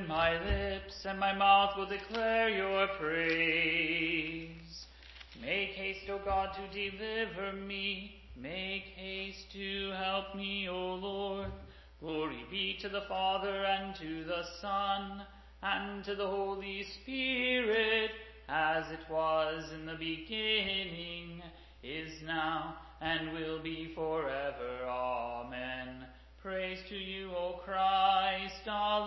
my lips, and my mouth will declare your praise. Make haste, O God, to deliver me. Make haste to help me, O Lord. Glory be to the Father, and to the Son, and to the Holy Spirit, as it was in the beginning, is now, and will be forever. Amen. Praise to you, O Christ.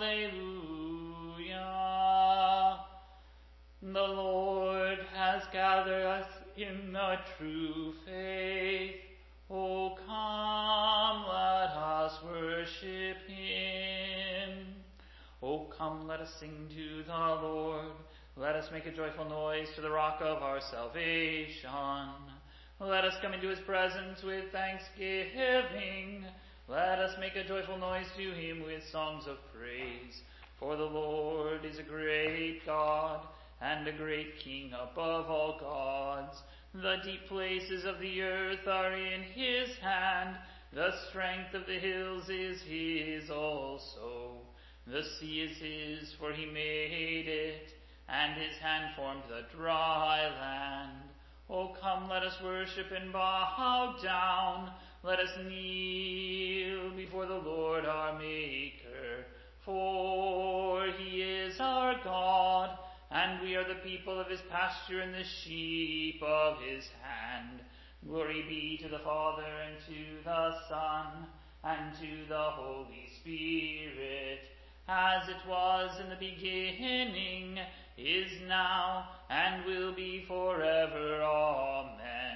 Alleluia. The Lord has gathered us in the true faith. O come, let us worship him. O come, let us sing to the Lord. Let us make a joyful noise to the rock of our salvation. Let us come into his presence with thanksgiving. Let us make a joyful noise to him with songs of praise. For the Lord is a great God, and a great King above all gods. The deep places of the earth are in his hand. The strength of the hills is his also. The sea is his, for he made it, and his hand formed the dry land. O come, let us worship and bow down. Let us kneel before the Lord our Maker. For he is our God, and we are the people of his pasture and the sheep of his hand. Glory be to the Father, and to the Son, and to the Holy Spirit, as it was in the beginning, is now, and will be forever. Amen.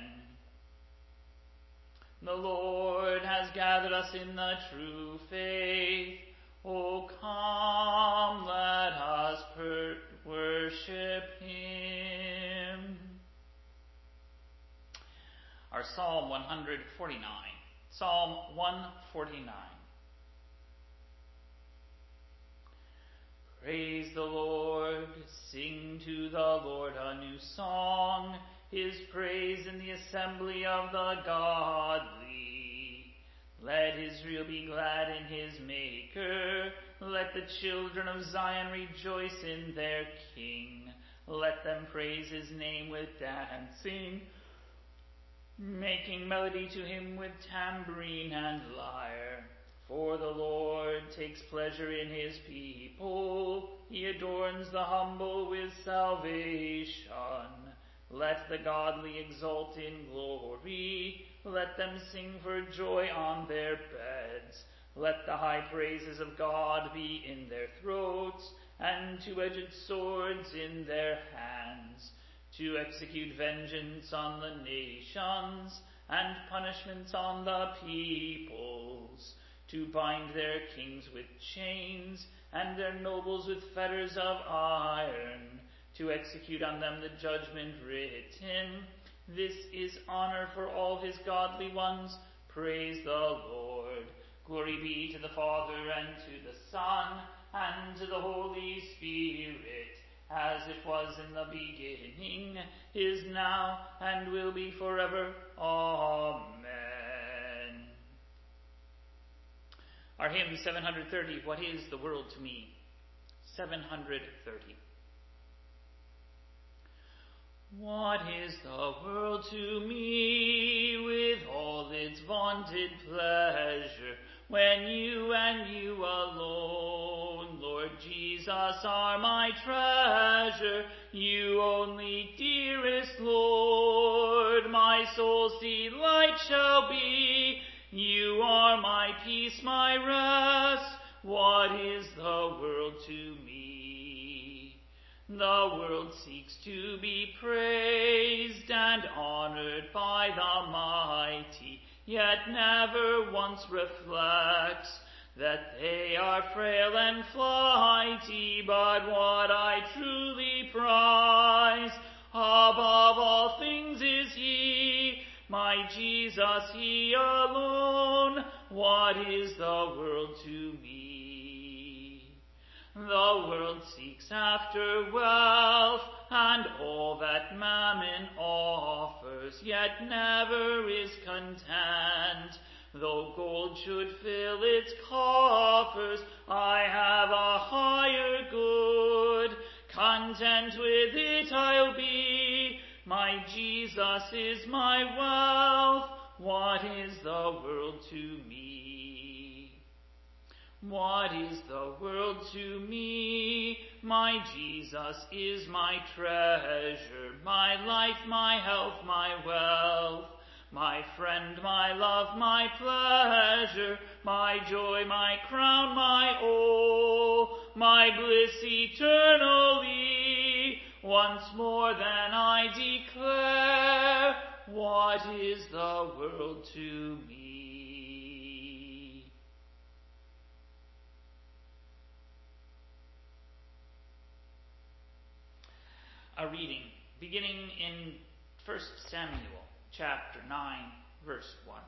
The Lord has gathered us in the true faith. O come, let us worship him. Our Psalm 149. Psalm 149. Praise the Lord, sing to the Lord a new song, his praise in the assembly of the godly. Let Israel be glad in his Maker. Let the children of Zion rejoice in their King. Let them praise his name with dancing, making melody to him with tambourine and lyre. For the Lord takes pleasure in his people. He adorns the humble with salvation. Let the godly exult in glory. Let them sing for joy on their beds. Let the high praises of God be in their throats, and two-edged swords in their hands, to execute vengeance on the nations, and punishments on the peoples, to bind their kings with chains, and their nobles with fetters of iron, to execute on them the judgment written. This is honor for all his godly ones. Praise the Lord. Glory be to the Father, and to the Son, and to the Holy Spirit, as it was in the beginning, is now, and will be forever. Amen. Our hymn 730, What is the World to Me? 730. What is the world to me, with all its vaunted pleasure, when you and you alone, Lord Jesus, are my treasure, you only, dearest Lord, my soul's delight shall be. You are my peace, my rest. What is the world to me? The world seeks to be praised and honored by the mighty, yet never once reflects that they are frail and flighty. But what I truly prize above all things is he, my Jesus, he alone. What is the world to me? The world seeks after wealth and all that mammon offers, yet never is content. Though gold should fill its coffers, I have a higher good. content with it I'll be. My Jesus is my wealth. What is the world to me? What is the world to me? My Jesus is my treasure, my life, my health, my wealth, my friend, my love, my pleasure, my joy, my crown, my all, my bliss eternally. Once more then I declare, what is the world to me? A reading beginning in 1 Samuel chapter 9, verse 1.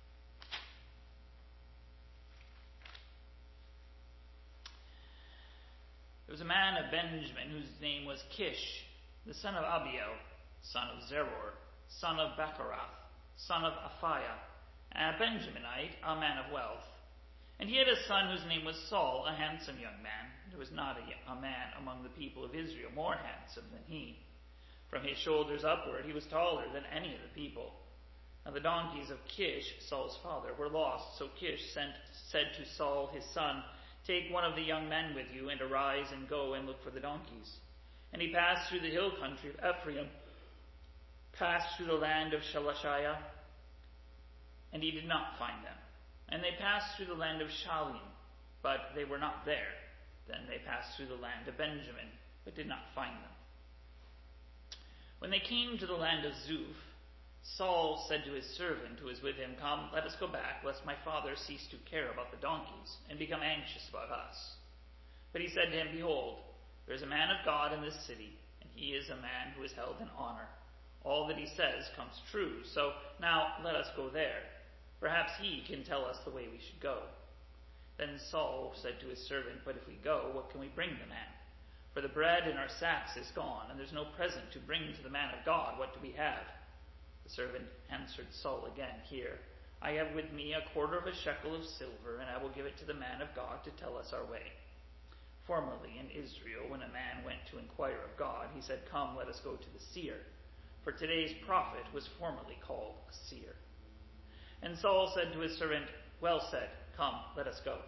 There was a man of Benjamin whose name was Kish, the son of Abiel, son of Zeror, son of Bechorath, son of Aphiah, a Benjaminite, a man of wealth. And he had a son whose name was Saul, a handsome young man. There was not a man among the people of Israel more handsome than he. From his shoulders upward he was taller than any of the people. Now the donkeys of Kish, Saul's father, were lost, so Kish said to Saul his son, "Take one of the young men with you, and arise and go and look for the donkeys." And he passed through the hill country of Ephraim, passed through the land of Shelashiah, and he did not find them. And they passed through the land of Shalim, but they were not there. Then they passed through the land of Benjamin, but did not find them. When they came to the land of Zuph, Saul said to his servant who was with him, "Come, let us go back, lest my father cease to care about the donkeys, and become anxious about us." But he said to him, "Behold, there is a man of God in this city, and he is a man who is held in honor. All that he says comes true, so now let us go there. Perhaps he can tell us the way we should go." Then Saul said to his servant, "But if we go, what can we bring the man? For the bread in our sacks is gone, and there's no present to bring to the man of God. What do we have?" The servant answered Saul again, "Here, I have with me a quarter of a shekel of silver, and I will give it to the man of God to tell us our way." Formerly in Israel, when a man went to inquire of God, he said, "Come, let us go to the seer." For today's prophet was formerly called a seer. And Saul said to his servant, "Well said, come, let us go."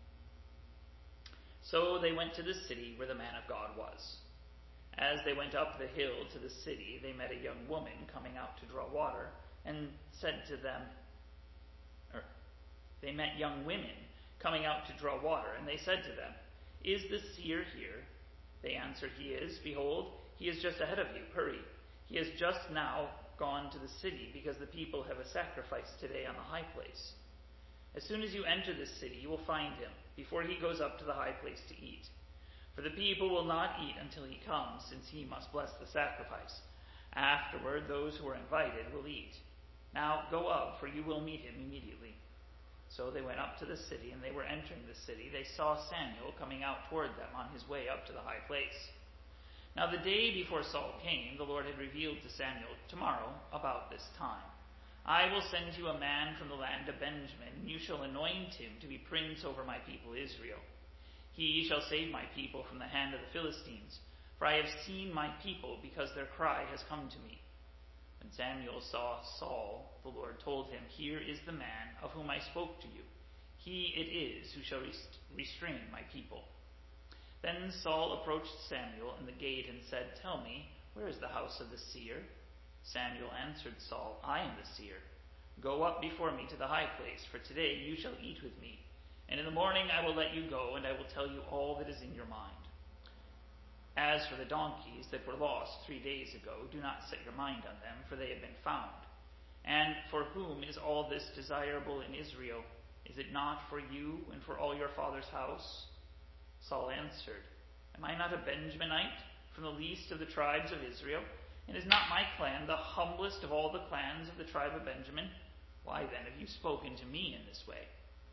So they went to the city where the man of God was. As they went up the hill to the city, they met a young woman coming out to draw water, and said to them, they met young women coming out to draw water, and they said to them, "Is the seer here?" They answered, "He is. Behold, he is just ahead of you. Hurry. He has just now gone to the city, because the people have a sacrifice today on the high place. As soon as you enter the city, you will find him, before he goes up to the high place to eat. For the people will not eat until he comes, since he must bless the sacrifice. Afterward, those who are invited will eat. Now go up, for you will meet him immediately." So they went up to the city, and they were entering the city. They saw Samuel coming out toward them on his way up to the high place. Now the day before Saul came, the Lord had revealed to Samuel, "Tomorrow, about this time, I will send you a man from the land of Benjamin, and you shall anoint him to be prince over my people Israel. He shall save my people from the hand of the Philistines, for I have seen my people, because their cry has come to me." When Samuel saw Saul, the Lord told him, "Here is the man of whom I spoke to you. He it is who shall restrain my people." Then Saul approached Samuel in the gate and said, "Tell me, where is the house of the seer?" Samuel answered Saul, "I am the seer. Go up before me to the high place, for today you shall eat with me. And in the morning I will let you go, and I will tell you all that is in your mind. As for the donkeys that were lost 3 days ago, do not set your mind on them, for they have been found. And for whom is all this desirable in Israel? Is it not for you and for all your father's house?" Saul answered, "Am I not a Benjaminite, from the least of the tribes of Israel? And is not my clan the humblest of all the clans of the tribe of Benjamin? Why then have you spoken to me in this way?"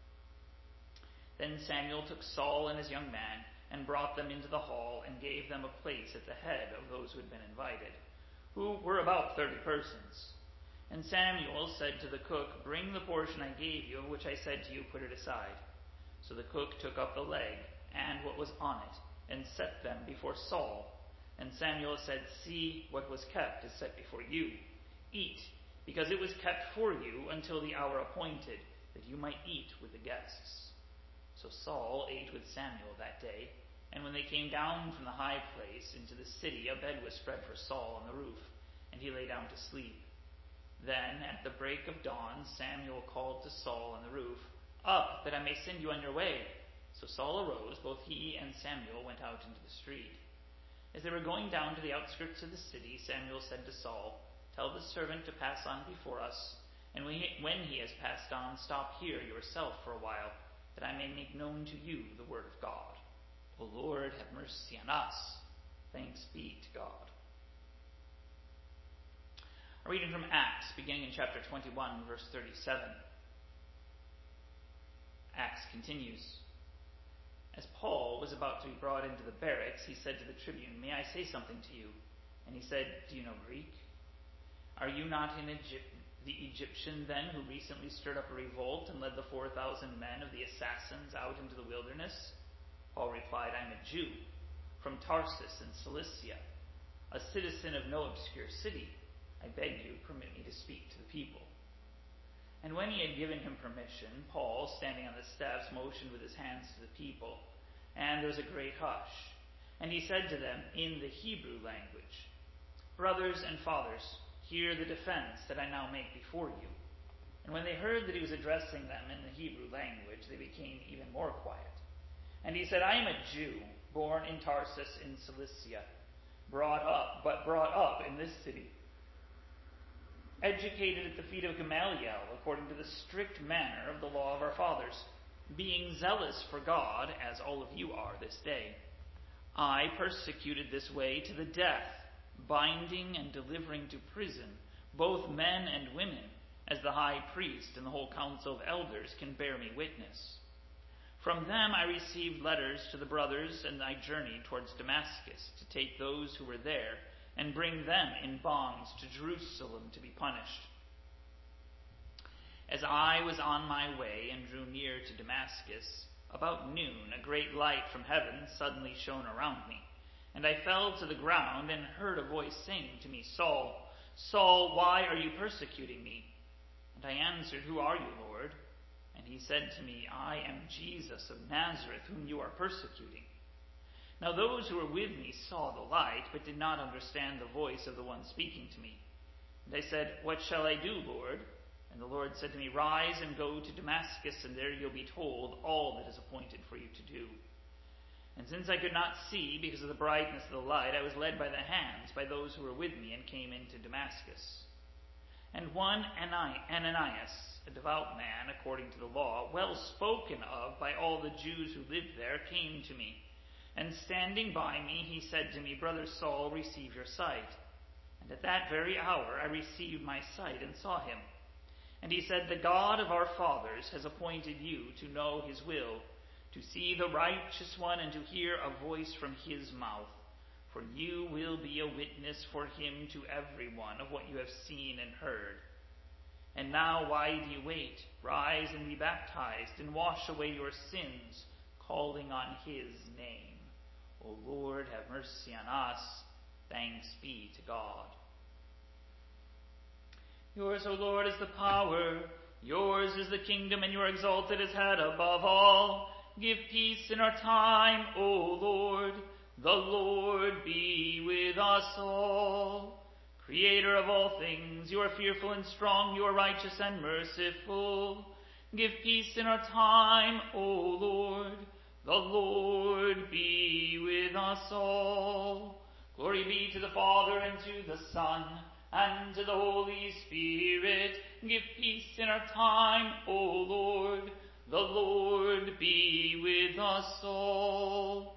Then Samuel took Saul and his young man, and brought them into the hall, and gave them a place at the head of those who had been invited, who were about 30 persons. And Samuel said to the cook, "Bring the portion I gave you, of which I said to you, put it aside." So the cook took up the leg, and what was on it, and set them before Saul. And Samuel said, "See, what was kept is set before you. Eat, because it was kept for you until the hour appointed, that you might eat with the guests." So Saul ate with Samuel that day, and when they came down from the high place into the city, a bed was spread for Saul on the roof, and he lay down to sleep. Then, at the break of dawn, Samuel called to Saul on the roof, "Up, that I may send you on your way." So Saul arose, both he and Samuel went out into the street. As they were going down to the outskirts of the city, Samuel said to Saul, "Tell the servant to pass on before us, and when he has passed on, stop here yourself for a while, that I may make known to you the word of God. O Lord, have mercy on us. Thanks be to God." A reading from Acts, beginning in chapter 21, verse 37. Acts continues. As Paul was about to be brought into the barracks, he said to the tribune, "May I say something to you?" And he said, "Do you know Greek? Are you not the Egyptian then who recently stirred up a revolt and led the 4,000 men of the assassins out into the wilderness?" Paul replied, "I am a Jew from Tarsus in Cilicia, a citizen of no obscure city. I beg you, permit me to speak to the people." And when he had given him permission, Paul, standing on the steps, motioned with his hands to the people, and there was a great hush. And he said to them in the Hebrew language, "Brothers and fathers, hear the defense that I now make before you." And when they heard that he was addressing them in the Hebrew language, they became even more quiet. And he said, "I am a Jew, born in Tarsus in Cilicia, brought up in this city, educated at the feet of Gamaliel, according to the strict manner of the law of our fathers, being zealous for God, as all of you are this day. I persecuted this way to the death, binding and delivering to prison both men and women, as the high priest and the whole council of elders can bear me witness. From them I received letters to the brothers, and I journeyed towards Damascus to take those who were there and bring them in bonds to Jerusalem to be punished. As I was on my way and drew near to Damascus, about noon a great light from heaven suddenly shone around me, and I fell to the ground and heard a voice saying to me, "Saul, Saul, why are you persecuting me?" And I answered, "Who are you, Lord?" And he said to me, "I am Jesus of Nazareth, whom you are persecuting." Now those who were with me saw the light, but did not understand the voice of the one speaking to me. And I said, "What shall I do, Lord?" And the Lord said to me, "Rise and go to Damascus, and there you'll be told all that is appointed for you to do." And since I could not see because of the brightness of the light, I was led by the hands by those who were with me and came into Damascus. And one Ananias, a devout man according to the law, well spoken of by all the Jews who lived there, came to me. And standing by me, he said to me, "Brother Saul, receive your sight." And at that very hour I received my sight and saw him. And he said, "The God of our fathers has appointed you to know his will, to see the righteous one, and to hear a voice from his mouth. For you will be a witness for him to everyone of what you have seen and heard. And now why do you wait? Rise and be baptized, and wash away your sins, calling on his name. O Lord, have mercy on us. Thanks be to God." Yours, O Lord, is the power. Yours is the kingdom, and you are exalted as head above all. Give peace in our time, O Lord. The Lord be with us all. Creator of all things, you are fearful and strong, you are righteous and merciful. Give peace in our time, O Lord. The Lord be with us all. Glory be to the Father, and to the Son, and to the Holy Spirit. Give peace in our time, O Lord. The Lord be with us all.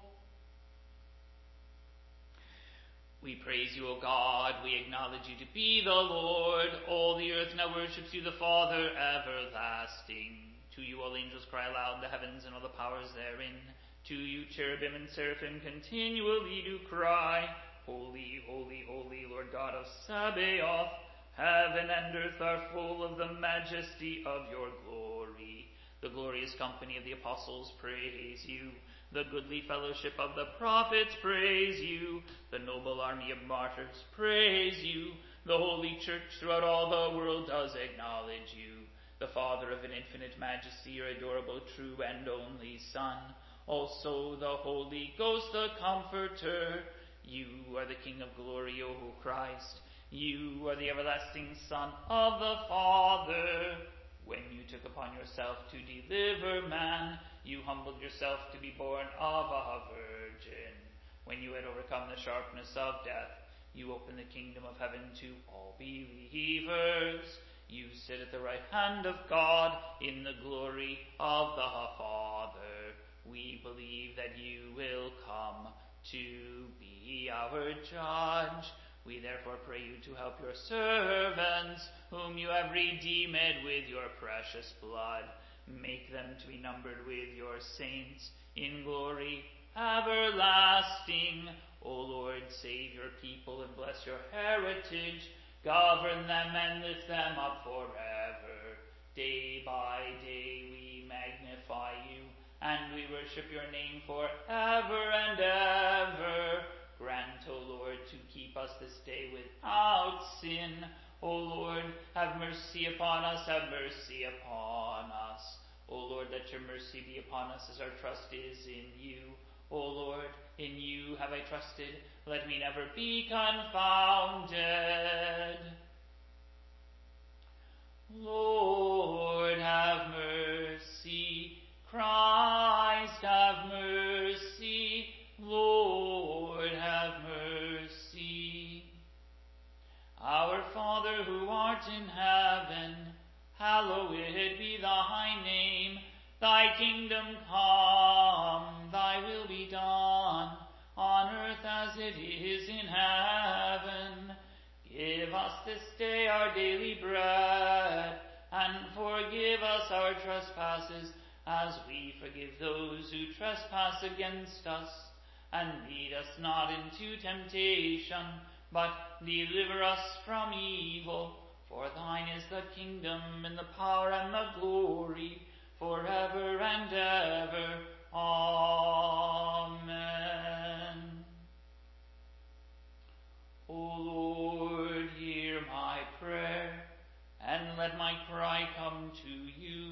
We praise you, O God. We acknowledge you to be the Lord. All the earth now worships you, the Father everlasting. To you all angels cry aloud in the heavens, and all the powers therein. To you cherubim and seraphim continually do cry, "Holy, holy, holy, Lord God of Sabaoth. Heaven and earth are full of the majesty of your glory." The glorious company of the apostles praise you. The goodly fellowship of the prophets praise you. The noble army of martyrs praise you. The holy church throughout all the world does acknowledge you. The Father of an infinite majesty, your adorable, true, and only Son. Also the Holy Ghost, the Comforter. You are the King of glory, O Christ. You are the everlasting Son of the Father. When you took upon yourself to deliver man, you humbled yourself to be born of a virgin. When you had overcome the sharpness of death, you opened the kingdom of heaven to all believers. You sit at the right hand of God in the glory of the Father. We believe that you will come to be our judge. We therefore pray you to help your servants, whom you have redeemed with your precious blood. Make them to be numbered with your saints in glory everlasting. O Lord, save your people and bless your heritage. Govern them and lift them up forever. Day by day we magnify you, and we worship your name forever and ever. Grant, O Lord, to keep us this day without sin. O Lord, have mercy upon us, have mercy upon us. O Lord, let your mercy be upon us as our trust is in you. O Lord, in you have I trusted. Let me never be confounded. Lord, have mercy. Christ, have mercy. Lord, have mercy. Our Father, who art in heaven, hallowed be thy name. Thy kingdom come, thy will be done, on earth as it is in heaven. Give us this day our daily bread, and forgive us our trespasses, as we forgive those who trespass against us. And lead us not into temptation, but deliver us from evil. For thine is the kingdom, and the power, and the glory, forever and ever. Amen. O Lord, hear my prayer, and let my cry come to you.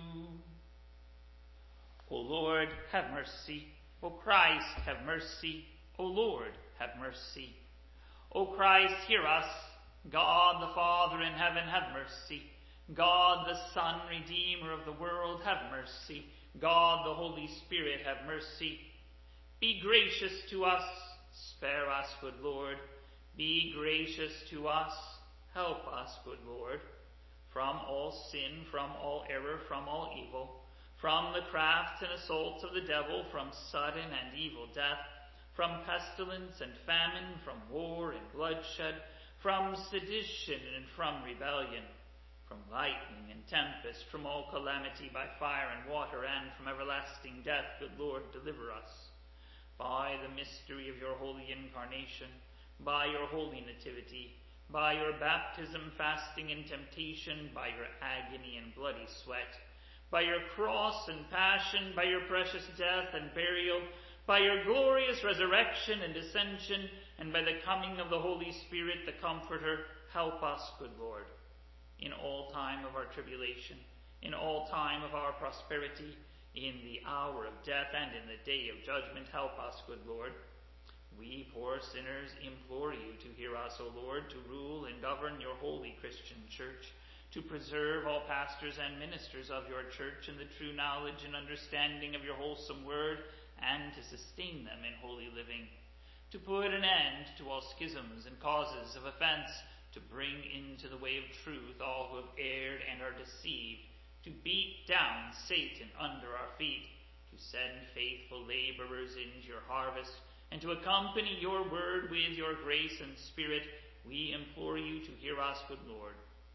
O Lord, have mercy. O Christ, have mercy. O Lord, have mercy. O Christ, hear us. God the Father in heaven, have mercy. God the Son, Redeemer of the world, have mercy. God the Holy Spirit, have mercy. Be gracious to us. Spare us, good Lord. Be gracious to us. Help us, good Lord. From all sin, from all error, from all evil, from the crafts and assaults of the devil, from sudden and evil death, from pestilence and famine, from war and bloodshed, from sedition and from rebellion, from lightning and tempest, from all calamity by fire and water, and from everlasting death, good Lord, deliver us. By the mystery of your holy incarnation, by your holy nativity, by your baptism, fasting, and temptation, by your agony and bloody sweat, by your cross and passion, by your precious death and burial, by your glorious resurrection and ascension, and by the coming of the Holy Spirit, the Comforter, help us, good Lord, in all time of our tribulation, in all time of our prosperity, in the hour of death and in the day of judgment, help us, good Lord. We poor sinners implore you to hear us, O Lord, to rule and govern your holy Christian church, to preserve all pastors and ministers of your church in the true knowledge and understanding of your wholesome word, and to sustain them in holy living, to put an end to all schisms and causes of offense, to bring into the way of truth all who have erred and are deceived, to beat down Satan under our feet, to send faithful laborers into your harvest, and to accompany your word with your grace and spirit. We implore you to hear us, good Lord.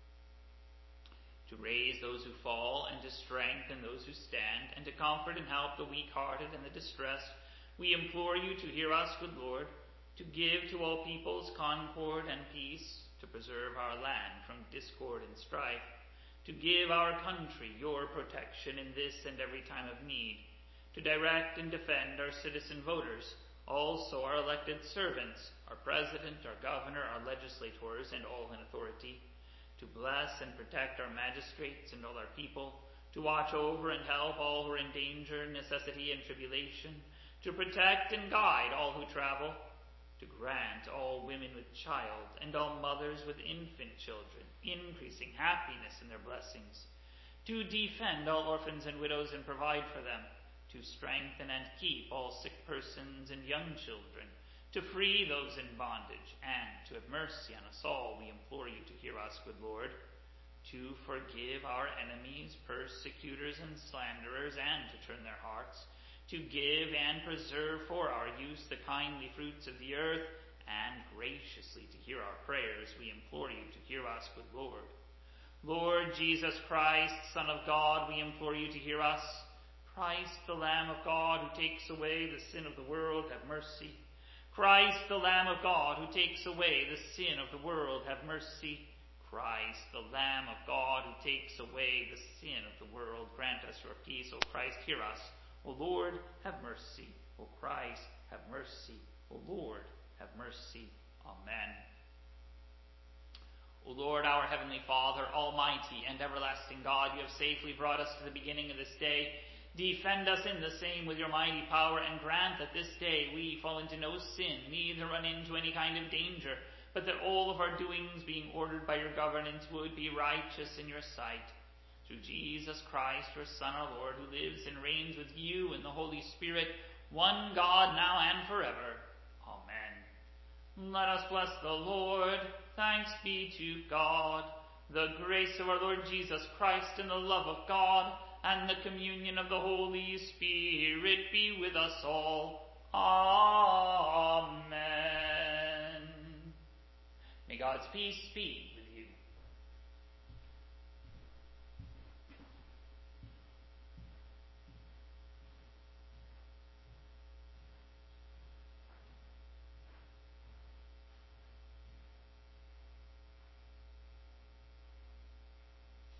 To raise those who fall, and to strengthen those who stand, and to comfort and help the weak-hearted and the distressed, we implore you to hear us, good Lord. To give to all peoples concord and peace, to preserve our land from discord and strife, to give our country your protection in this and every time of need, to direct and defend our citizen voters, also our elected servants, our president, our governor, our legislators, and all in authority, to bless and protect our magistrates and all our people, to watch over and help all who are in danger, necessity, and tribulation, to protect and guide all who travel, to grant all women with child and all mothers with infant children increasing happiness in their blessings, to defend all orphans and widows and provide for them, to strengthen and keep all sick persons and young children, to free those in bondage, and to have mercy on us all, we implore you to hear us, good Lord, to forgive our enemies, persecutors, and slanderers, and to turn their hearts, to give and preserve for our use the kindly fruits of the earth, and graciously to hear our prayers, we implore you to hear us, good Lord. Lord Jesus Christ, Son of God, we implore you to hear us. Christ, the Lamb of God, who takes away the sin of the world, have mercy. Christ, the Lamb of God, who takes away the sin of the world, have mercy. Christ, the Lamb of God, who takes away the sin of the world, grant us your peace. O Christ, hear us. O Lord, have mercy. O Christ, have mercy. O Lord, have mercy. Amen. O Lord, our heavenly Father, almighty and everlasting God, you have safely brought us to the beginning of this day. Defend us in the same with your mighty power, and grant that this day we fall into no sin, neither run into any kind of danger, but that all of our doings, being ordered by your governance, would be righteous in your sight. Through Jesus Christ, your Son, our Lord, who lives and reigns with you in the Holy Spirit, one God, now and forever. Amen. Let us bless the Lord. Thanks be to God. The grace of our Lord Jesus Christ, and the love of God, and the communion of the Holy Spirit be with us all. Amen. May God's peace be